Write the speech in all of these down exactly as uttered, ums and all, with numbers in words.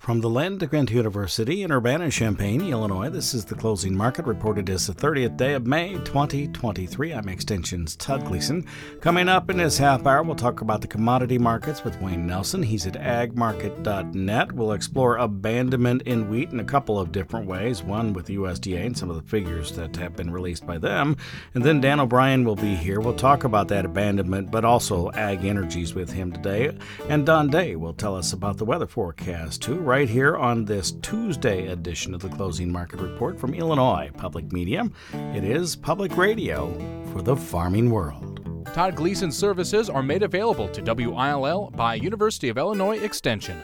From the Land-Grant University in Urbana-Champaign, Illinois, this is the Closing Market Report. It is the thirtieth day of May, twenty twenty-three. I'm Extension's Todd Gleason. Coming up in this half hour, we'll talk about the commodity markets with Wayne Nelson. He's at ag market dot net. We'll explore abandonment in wheat in a couple of different ways, one with the U S D A and some of the figures that have been released by them. And then Dan O'Brien will be here. We'll talk about that abandonment, but also ag energies with him today. And Don Day will tell us about the weather forecast, too, right here on this Tuesday edition of the Closing Market Report from Illinois Public Media. It is public radio for the farming world. Todd Gleason services are made available to W I L L by University of Illinois Extension.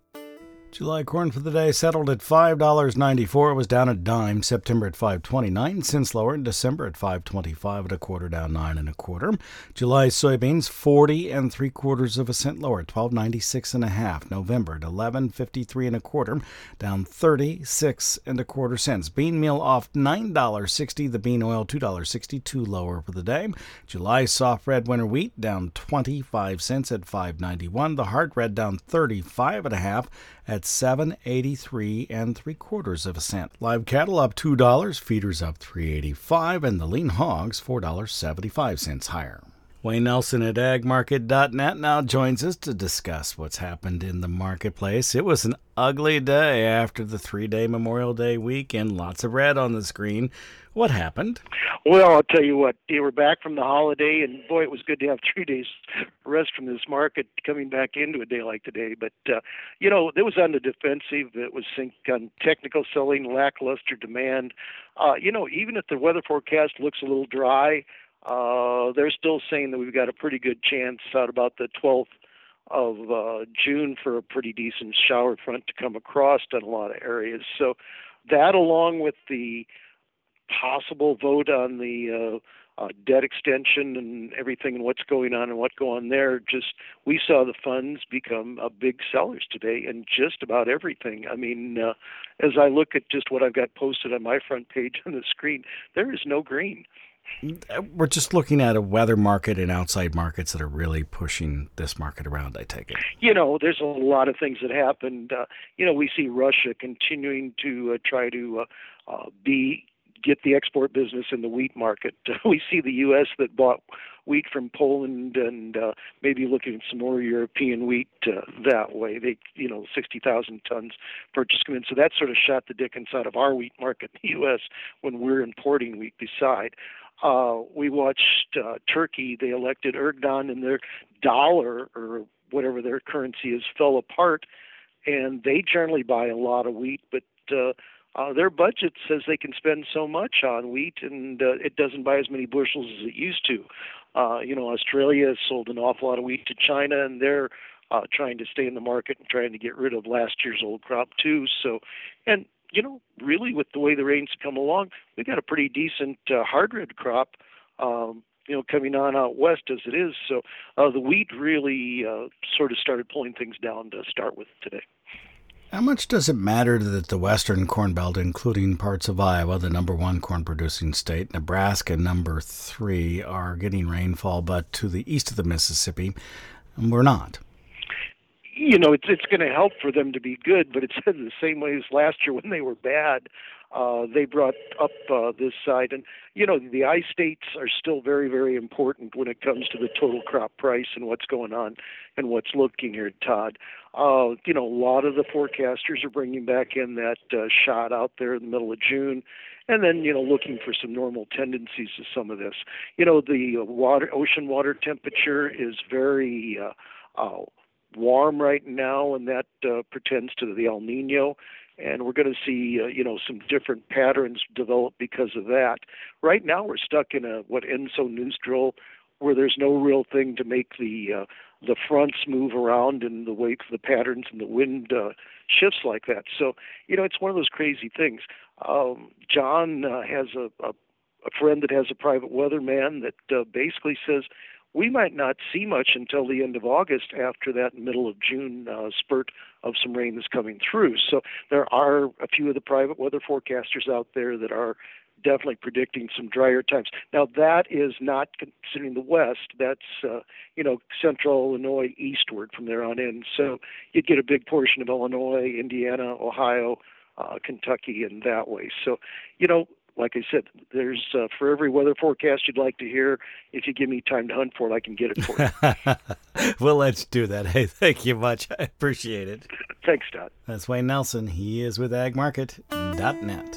July corn for the day settled at five dollars and ninety-four cents. It was down a dime. September at five dollars and twenty-nine cents lower. In December at five dollars and twenty-five cents and a quarter, down nine and a quarter. July soybeans forty and three quarters of a cent lower, twelve ninety-six and a half. November at eleven fifty-three and a quarter, down thirty-six and a quarter cents. Bean meal off nine dollars and sixty cents. The bean oil two dollars and sixty-two cents lower for the day. July soft red winter wheat down twenty-five cents at five ninety-one. The hard red down thirty-five and a half at seven eighty-three and three quarters of a cent. Live cattle up two dollars, feeders up three eighty-five, and the lean hogs four dollars and seventy-five cents higher. Wayne Nelson at ag market dot net now joins us to discuss what's happened in the marketplace. It was an ugly day after the three-day Memorial Day weekend. Lots of red on the screen. What happened? Well, I'll tell you what, they were back from the holiday, and boy, it was good to have three days rest from this market coming back into a day like today. But, uh, you know, it was on the defensive. It was on technical selling, lackluster demand. Uh, you know, even if the weather forecast looks a little dry, uh, they're still saying that we've got a pretty good chance out about the twelfth of uh, June for a pretty decent shower front to come across in a lot of areas. So that, along with the possible vote on the uh, uh, debt extension and everything and what's going on and what's going on there, just we saw the funds become uh, big sellers today in just about everything. I mean, uh, as I look at just what I've got posted on my front page on the screen, there is no green. We're just looking at a weather market and outside markets that are really pushing this market around, I take it. You know, there's a lot of things that happened. Uh, you know, we see Russia continuing to uh, try to uh, uh, be get the export business in the wheat market. We see the U S that bought wheat from Poland and uh, maybe looking at some more European wheat uh, that way. They, you know, sixty thousand tons purchase come in. So that sort of shot the dickens out of our wheat market in the U S when we're importing wheat beside. Uh, we watched uh, Turkey. They elected Erdogan, and their dollar, or whatever their currency is, fell apart. And they generally buy a lot of wheat, but uh, Uh, their budget says they can spend so much on wheat, and uh, it doesn't buy as many bushels as it used to. Uh, you know, Australia has sold an awful lot of wheat to China, and they're uh, trying to stay in the market and trying to get rid of last year's old crop too. So, and you know, really, with the way the rains come along, we got a pretty decent uh, hard red crop. Um, you know, coming on out west as it is. So uh, the wheat really uh, sort of started pulling things down to start with today. How much does it matter that the Western Corn Belt, including parts of Iowa, the number one corn-producing state, Nebraska, number three, are getting rainfall, but to the east of the Mississippi, we're not? You know, it's it's going to help for them to be good, but it's in the same way as last year when they were bad. Uh, they brought up uh, this side. And, you know, the I states are still very, very important when it comes to the total crop price and what's going on and what's looking here, Todd. Uh, you know, a lot of the forecasters are bringing back in that uh, shot out there in the middle of June. And then, you know, looking for some normal tendencies to some of this. You know, the water, ocean water temperature is very uh, uh, warm right now, and that uh, pretends to the El Nino. And we're going to see, uh, you know, some different patterns develop because of that. Right now, we're stuck in a what ENSO neutral, where there's no real thing to make the uh, the fronts move around in the wake of the patterns and the wind uh, shifts like that. So, you know, it's one of those crazy things. Um, John uh, has a, a, a friend that has a private weatherman that uh, basically says we might not see much until the end of August after that middle of June uh, spurt of some rain that's coming through. So there are a few of the private weather forecasters out there that are definitely predicting some drier times. Now, that is not considering the west. That's, uh, you know, central Illinois eastward from there on in. So you'd get a big portion of Illinois, Indiana, Ohio, uh, Kentucky, and that way. So, you know, like I said, there's uh, for every weather forecast you'd like to hear, if you give me time to hunt for it, I can get it for you. Well, let's do that. Hey, thank you much. I appreciate it. Thanks, Todd. That's Wayne Nelson. He is with ag market dot net.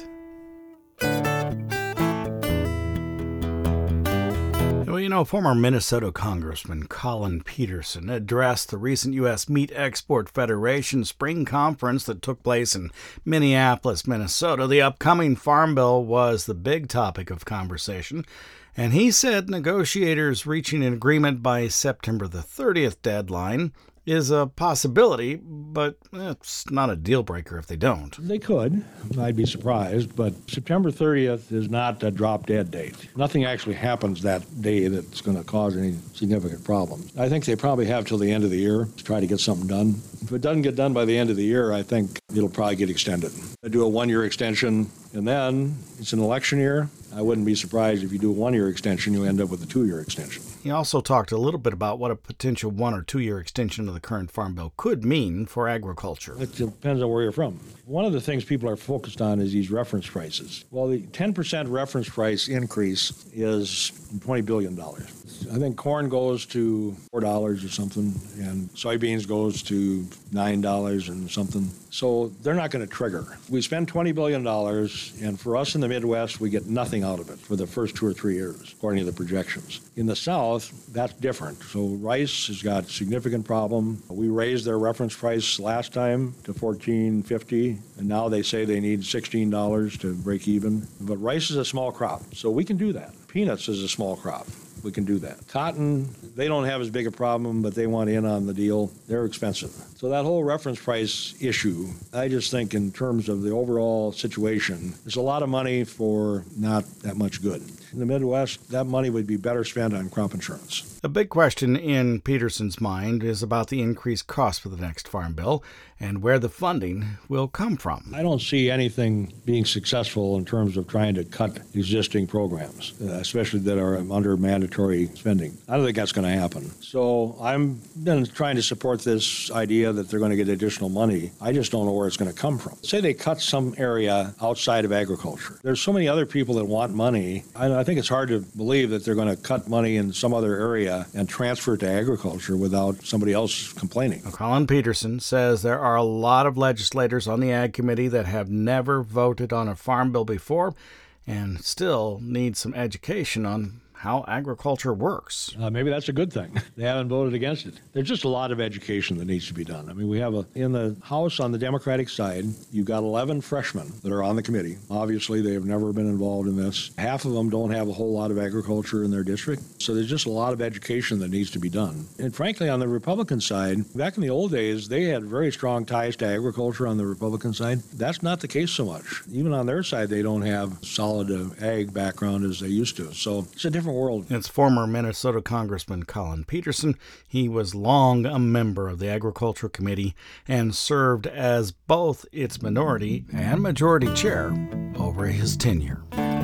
Well, you know, former Minnesota Congressman Collin Peterson addressed the recent U S Meat Export Federation spring conference that took place in Minneapolis, Minnesota. The upcoming Farm Bill was the big topic of conversation, and he said negotiators reaching an agreement by September the thirtieth deadline is a possibility, but it's not a deal breaker if they don't. They could. I'd be surprised, but September thirtieth is not a drop-dead date. Nothing actually happens that day that's going to cause any significant problem. I think they probably have till the end of the year to try to get something done. If it doesn't get done by the end of the year, I think it'll probably get extended. I do a one-year extension, and then it's an election year. I wouldn't be surprised if you do a one-year extension, you end up with a two-year extension. He also talked a little bit about what a potential one- or two-year extension of the current Farm Bill could mean for agriculture. It depends on where you're from. One of the things people are focused on is these reference prices. Well, the ten percent reference price increase is twenty billion dollars. I think corn goes to four dollars or something, and soybeans goes to nine dollars and something. So they're not going to trigger. We spend twenty billion dollars, and for us in the Midwest, we get nothing out of it for the first two or three years, according to the projections. In the South, that's different. So rice has got a significant problem. We raised their reference price last time to fourteen fifty, and now they say they need sixteen dollars to break even. But rice is a small crop, so we can do that. Peanuts is a small crop. We can do that. Cotton, they don't have as big a problem, but they want in on the deal. They're expensive. So that whole reference price issue, I just think in terms of the overall situation, there's a lot of money for not that much good. In the Midwest, that money would be better spent on crop insurance. A big question in Peterson's mind is about the increased cost for the next Farm Bill and where the funding will come from. I don't see anything being successful in terms of trying to cut existing programs, uh, especially that are under mandatory spending. I don't think that's going to happen. So I'm then trying to support this idea that they're going to get additional money. I just don't know where it's going to come from. Say they cut some area outside of agriculture. There's so many other people that want money. I, I think it's hard to believe that they're going to cut money in some other area and transfer it to agriculture without somebody else complaining. Well, Collin Peterson says there are a lot of legislators on the Ag Committee that have never voted on a Farm Bill before and still need some education on how agriculture works. Uh, maybe that's a good thing. They haven't voted against it. There's just a lot of education that needs to be done. I mean, we have a, in the House on the Democratic side, you've got eleven freshmen that are on the committee. Obviously, they have never been involved in this. Half of them don't have a whole lot of agriculture in their district. So there's just a lot of education that needs to be done. And frankly, on the Republican side, back in the old days, they had very strong ties to agriculture on the Republican side. That's not the case so much. Even on their side, they don't have solid uh, ag background as they used to. So it's a different world. It's former Minnesota Congressman Collin Peterson. He was long a member of the Agriculture Committee and served as both its minority and majority chair over his tenure.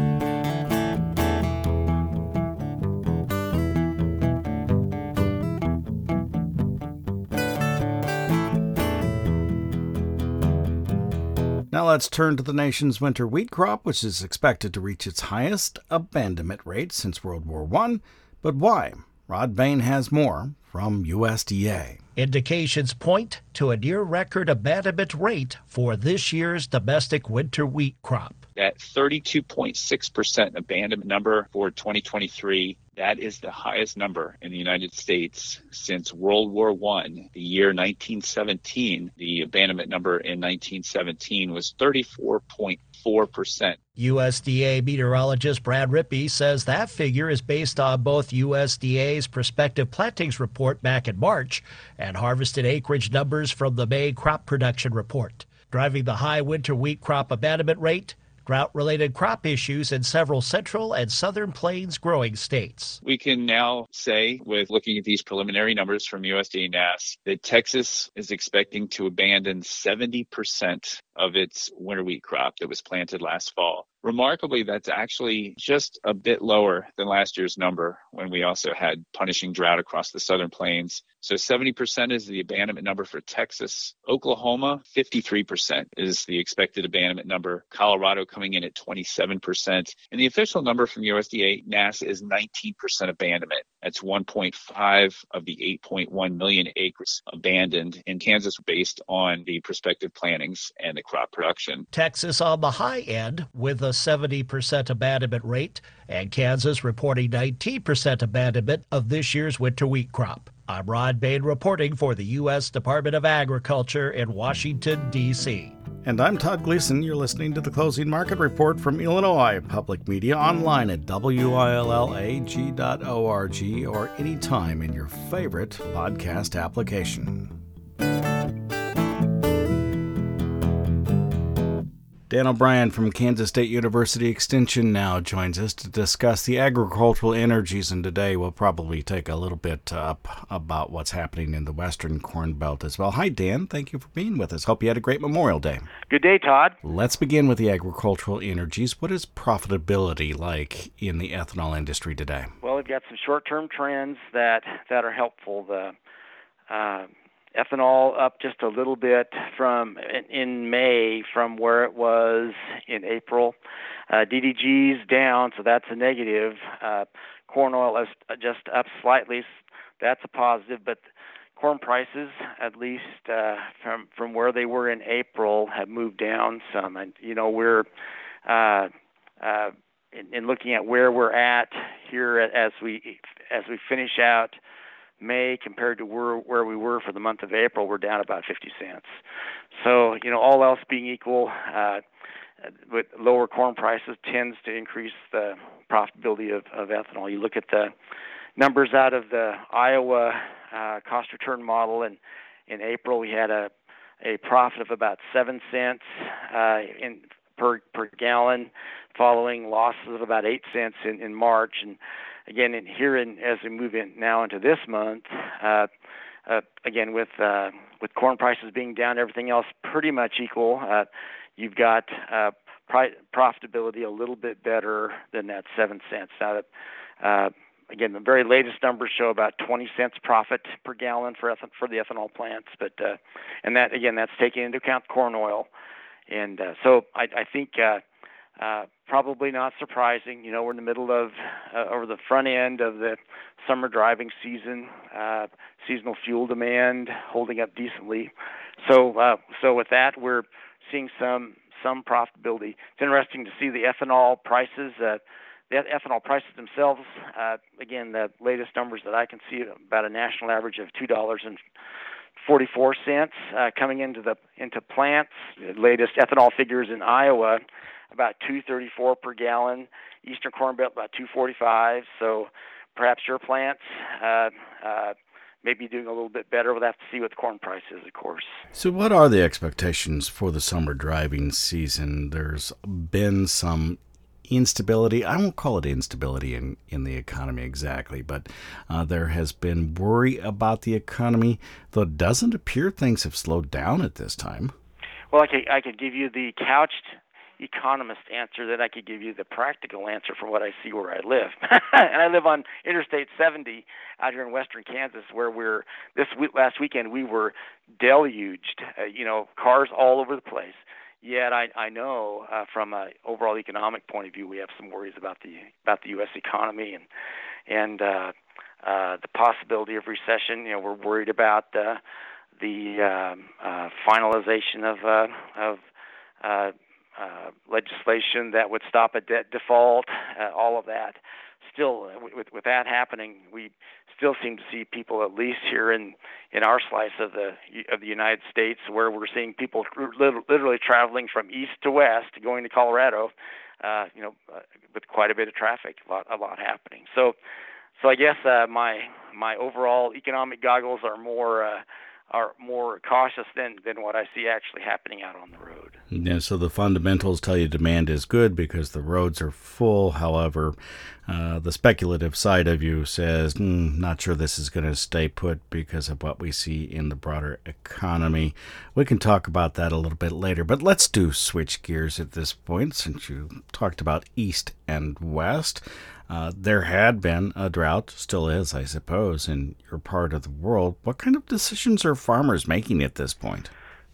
Now let's turn to the nation's winter wheat crop, which is expected to reach its highest abandonment rate since World War One. But why? Rod Bain has more from U S D A. Indications point to a near-record abandonment rate for this year's domestic winter wheat crop. That thirty-two point six percent abandonment number for twenty twenty-three, that is the highest number in the United States since World War One. The year nineteen seventeen, the abandonment number in nineteen seventeen was thirty-four point four percent. U S D A meteorologist Brad Rippey says that figure is based on both U S D A's prospective plantings report back in March and harvested acreage numbers from the May crop production report. Driving the high winter wheat crop abandonment rate, drought-related crop issues in several central and southern plains growing states. We can now say, with looking at these preliminary numbers from U S D A N A S, that Texas is expecting to abandon seventy percent of its winter wheat crop that was planted last fall. Remarkably, that's actually just a bit lower than last year's number when we also had punishing drought across the southern plains. So seventy percent is the abandonment number for Texas. Oklahoma, fifty-three percent is the expected abandonment number. Colorado coming in at twenty-seven percent. And the official number from U S D A N A S is nineteen percent abandonment. That's one point five of the eight point one million acres abandoned in Kansas based on the prospective plantings and the crop production. Texas on the high end with a seventy percent abandonment rate, and Kansas reporting nineteen percent abandonment of this year's winter wheat crop. I'm Rod Bain reporting for the U S Department of Agriculture in Washington, D C And I'm Todd Gleason. You're listening to the Closing Market Report from Illinois Public Media, online at W I L L A G dot org or anytime in your favorite podcast application. Dan O'Brien from Kansas State University Extension now joins us to discuss the agricultural energies, and today we'll probably take a little bit up about what's happening in the Western Corn Belt as well. Hi, Dan. Thank you for being with us. Hope you had a great Memorial Day. Good day, Todd. Let's begin with the agricultural energies. What is profitability like in the ethanol industry today? Well, we've got some short-term trends that, that are helpful. The uh, ethanol up just a little bit from in, in May from where it was in April. Uh, D D G's down, so that's a negative. Uh, corn oil is just up slightly. That's a positive, but corn prices, at least uh, from from where they were in April, have moved down some. And you know we're uh, uh, in, in looking at where we're at here as we as we finish out May compared to where, where we were for the month of April, we're down about fifty cents. So, you know, all else being equal, uh, with lower corn prices tends to increase the profitability of, of ethanol. You look at the numbers out of the Iowa uh, cost return model, and in April we had a, a profit of about seven cents uh, in per per gallon, following losses of about eight cents in, in March. And again, in here in, as we move in now into this month, uh, uh, again with uh, with corn prices being down, everything else pretty much equal. Uh, you've got uh, pri- profitability a little bit better than that seven cents. Now, uh, again, the very latest numbers show about twenty cents profit per gallon for eth- for the ethanol plants, but uh, and that again, that's taking into account corn oil, and uh, so I, I think. Uh, Uh, probably not surprising. You know, we're in the middle of, uh, over the front end of the summer driving season, uh, seasonal fuel demand holding up decently. So, uh, so with that, we're seeing some some profitability. It's interesting to see the ethanol prices. Uh, the ethanol prices themselves, uh, again, the latest numbers that I can see, about a national average of two dollars and forty-four cents uh, coming into the into plants. The latest ethanol figures in Iowa, about two thirty-four per gallon. Eastern Corn Belt about two forty-five. So perhaps your plants uh, uh, may be doing a little bit better. We'll have to see what the corn price is, of course. So what are the expectations for the summer driving season? There's been some instability. I won't call it instability in, in the economy exactly, but uh, there has been worry about the economy, though it doesn't appear things have slowed down at this time. Well, I could, I could give you the couched economist answer, that I could give you the practical answer from what I see where I live. And I live on Interstate seventy out here in western Kansas, where we're this week, last weekend we were deluged, uh, you know, cars all over the place. Yet I, I know uh, from an overall economic point of view, we have some worries about the about the U S economy and and uh, uh, the possibility of recession. You know, we're worried about uh, the um, uh, finalization of uh, of uh, Uh, legislation that would stop a debt default, uh, all of that. Still, with with that happening, we still seem to see people, at least here in, in our slice of the of the United States, where we're seeing people literally traveling from east to west, going to Colorado, uh, you know, uh, with quite a bit of traffic, a lot, a lot happening. So, so I guess uh, my my overall economic goggles are more uh, are more cautious than, than what I see actually happening out on the road. road. Yeah, so the fundamentals tell you demand is good because the roads are full. However, uh, the speculative side of you says, mm, not sure this is going to stay put because of what we see in the broader economy. We can talk about that a little bit later, but let's do switch gears at this point since you talked about East and West. Uh, there had been a drought, still is, I suppose, in your part of the world. What kind of decisions are farmers making at this point?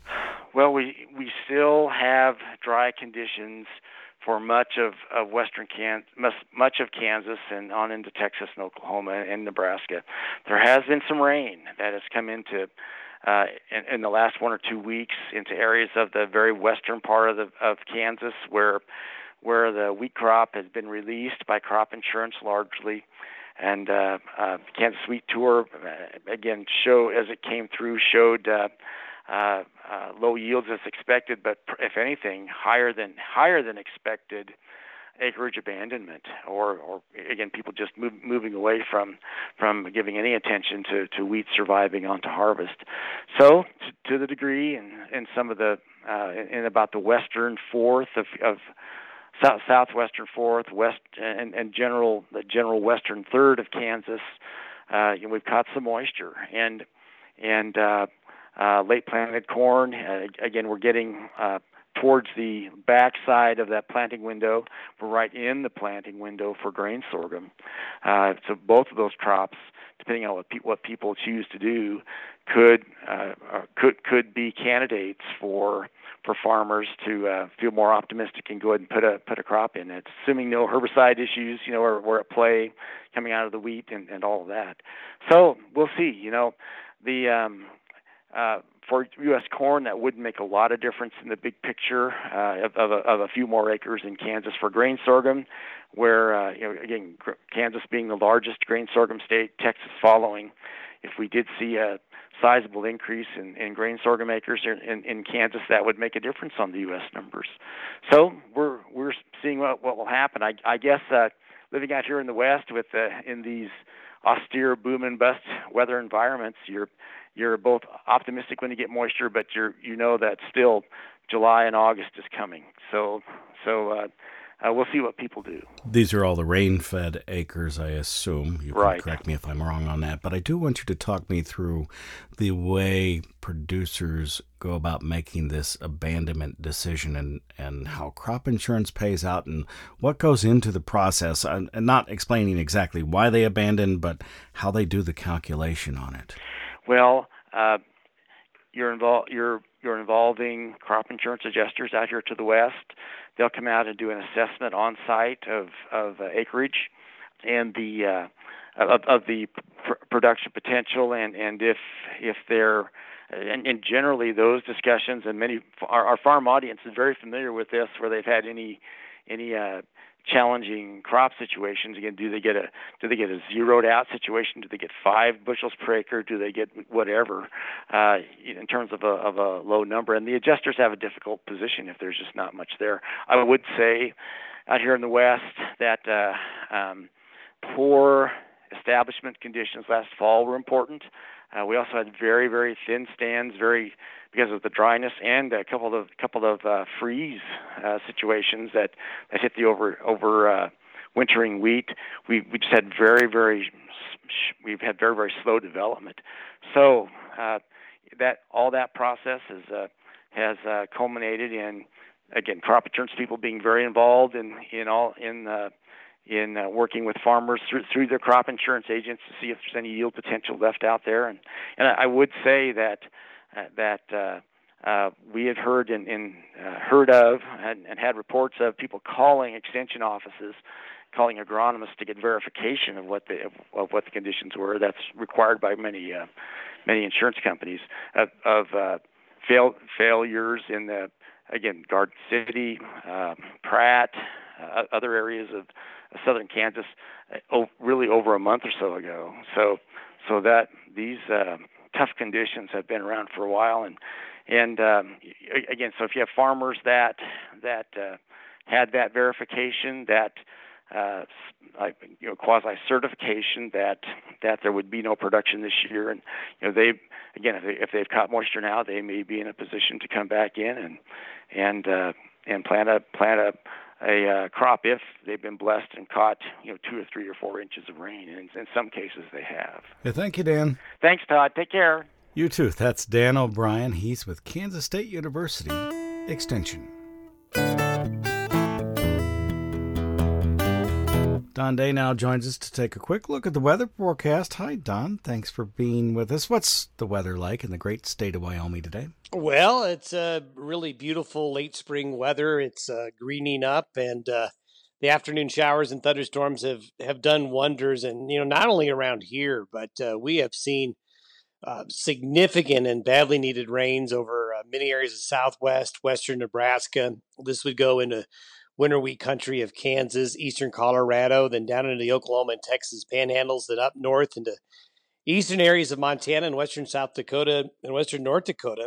Well, we we still have dry conditions for much of, of western Kansas, much of Kansas and on into Texas and Oklahoma and Nebraska. There has been some rain that has come into uh, in, in the last one or two weeks into areas of the very western part of the, of Kansas where where the wheat crop has been released by crop insurance largely. And uh, uh, Kansas Wheat Tour, uh, again, show as it came through, showed uh, uh, uh, low yields as expected, but if anything, higher than higher than expected acreage abandonment, or, or again, people just move, moving away from from giving any attention to, to wheat surviving onto harvest. So, to, to the degree, and in, in some of the, uh, in, in about the western fourth of, of South, southwestern fourth, west, and, and general the general western third of Kansas, uh, you know, we've caught some moisture, and and uh, uh, late planted corn. Uh, again, we're getting uh, towards the back side of that planting window. We're right in the planting window for grain sorghum. Uh, so both of those crops, depending on what, pe- what people choose to do, could uh, uh, could could be candidates for. for farmers to uh, feel more optimistic and go ahead and put a put a crop in it, assuming no herbicide issues, you know, are, are at play coming out of the wheat and, and all of that. So we'll see. You know, the um, uh, for U S corn, that wouldn't make a lot of difference in the big picture uh, of, of, a, of a few more acres in Kansas. For grain sorghum, where uh, you know, again, Kansas being the largest grain sorghum state, Texas following, if we did see a sizable increase in, in grain sorghum acres in, in Kansas, that would make a difference on the U S numbers. So we're we're seeing what, what will happen. I, I guess uh, living out here in the West with uh, in these austere boom and bust weather environments, you're you're both optimistic when you get moisture, but you're you know that still July and August is coming. So so. Uh, Uh, we'll see what people do. These are all the rain-fed acres, I assume. You can right. correct me if I'm wrong on that. But I do want you to talk me through the way producers go about making this abandonment decision and, and how crop insurance pays out and what goes into the process. And not explaining exactly why they abandon, but how they do the calculation on it. Well, uh, you're involved. You're you're involving crop insurance adjusters out here to the west. They'll come out and do an assessment on site of of uh, acreage and the uh, of, of the pr- production potential, and, and if if they're and, and generally those discussions, and many our, our farm audience is very familiar with this, where they've had any any uh, challenging crop situations. Again, do they get a do they get a zeroed out situation? Do they get five bushels per acre? Do they get whatever uh, in terms of a of a low number? And the adjusters have a difficult position if there's just not much there. I would say out here in the West that uh, um, poor establishment conditions last fall were important. Uh, we also had very very thin stands, very because of the dryness, and a couple of couple of uh, freeze uh, situations that, that hit the over over uh, wintering wheat. We we just had very very we've had very very slow development. So uh, that all that process is uh, has uh, culminated in again crop insurance people being very involved in in all in uh, in uh, working with farmers through through their crop insurance agents to see if there's any yield potential left out there. And and I would say that. Uh, that uh, uh, we had heard and, and uh, heard of and, and had reports of people calling extension offices, calling agronomists to get verification of what the of, of what the conditions were. That's required by many uh, many insurance companies of, of uh, fail, failures in the again Garden City, uh, Pratt, uh, other areas of, of southern Kansas, uh, oh, really over a month or so ago. So so that these uh, tough conditions have been around for a while, and and um, again, so if you have farmers that that uh, had that verification, that uh, like, you know, quasi certification that that there would be no production this year, and you know they again if, they, if they've caught moisture now, they may be in a position to come back in and and uh, and plant a plant a a uh, crop if they've been blessed and caught you know two or three or four inches of rain, and in some cases they have. Yeah, thank you, Dan. Thanks, Todd. Take care. You too. That's Dan O'Brien. He's with Kansas State University Extension. Don Day now joins us to take a quick look at the weather forecast. Hi, Don. Thanks for being with us. What's the weather like in the great state of Wyoming today? Well, it's a uh, really beautiful late spring weather. It's uh, greening up, and uh, the afternoon showers and thunderstorms have, have done wonders. And, you know, not only around here, but uh, we have seen uh, significant and badly needed rains over uh, many areas of southwest, western Nebraska. This would go into winter wheat country of Kansas, eastern Colorado, then down into the Oklahoma and Texas panhandles, then up north into eastern areas of Montana and western South Dakota and western North Dakota.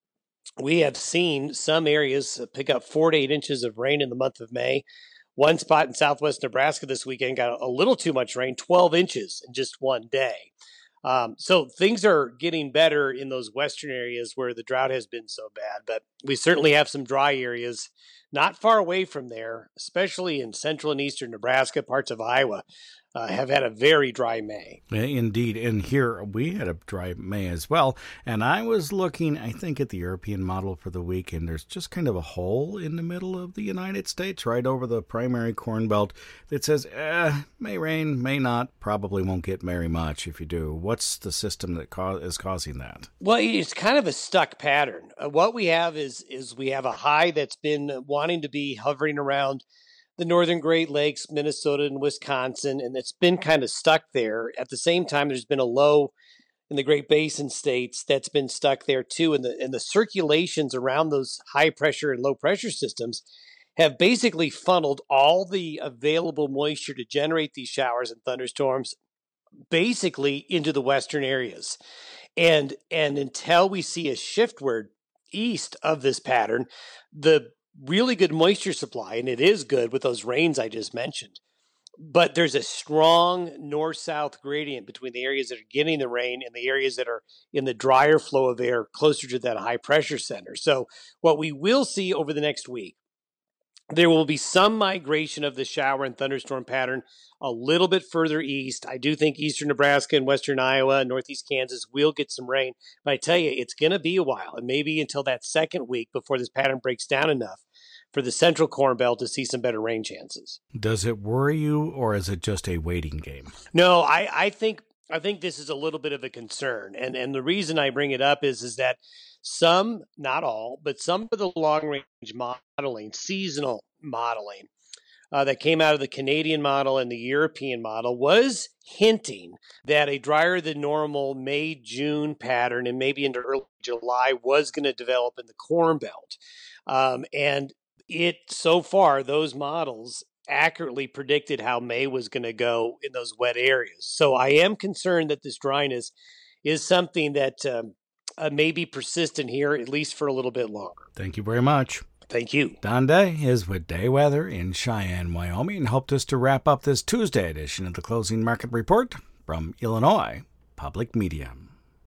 We have seen some areas pick up four to eight inches of rain in the month of May. One spot in southwest Nebraska this weekend got a little too much rain, twelve inches in just one day. Um, so things are getting better in those western areas where the drought has been so bad, but we certainly have some dry areas not far away from there, especially in central and eastern Nebraska, parts of Iowa, uh, have had a very dry May. Indeed. And here we had a dry May as well. And I was looking, I think, at the European model for the week, and there's just kind of a hole in the middle of the United States, right over the primary corn belt, that says, eh, may rain, may not, probably won't get very much if you do. What's the system that co- is causing that? Well, it's kind of a stuck pattern. Uh, what we have is is we have a high that's been wanting to be hovering around the northern Great Lakes, Minnesota, and Wisconsin, and it's been kind of stuck there. At the same time, there's been a low in the Great Basin states that's been stuck there too, and the and the circulations around those high pressure and low pressure systems have basically funneled all the available moisture to generate these showers and thunderstorms basically into the western areas. And and until we see a shiftward east of this pattern, the really good moisture supply, and it is good with those rains I just mentioned, but there's a strong north-south gradient between the areas that are getting the rain and the areas that are in the drier flow of air closer to that high pressure center. So what we will see over the next week, there will be some migration of the shower and thunderstorm pattern a little bit further east. I do think eastern Nebraska and western Iowa and northeast Kansas will get some rain. But I tell you, it's going to be a while, and maybe until that second week before this pattern breaks down enough for the central Corn Belt to see some better rain chances. Does it worry you, or is it just a waiting game? No, I, I think I think this is a little bit of a concern. And and the reason I bring it up is, is that some, not all, but some of the long-range modeling, seasonal modeling, uh, that came out of the Canadian model and the European model was hinting that a drier than normal May, June pattern and maybe into early July was going to develop in the Corn Belt. Um, and it, so far, those models accurately predicted how May was going to go in those wet areas. So I am concerned that this dryness is something that um, uh, may be persistent here, at least for a little bit longer. Thank you very much. Thank you. Don Day is with Day Weather in Cheyenne, Wyoming, and helped us to wrap up this Tuesday edition of the Closing Market Report from Illinois Public Media.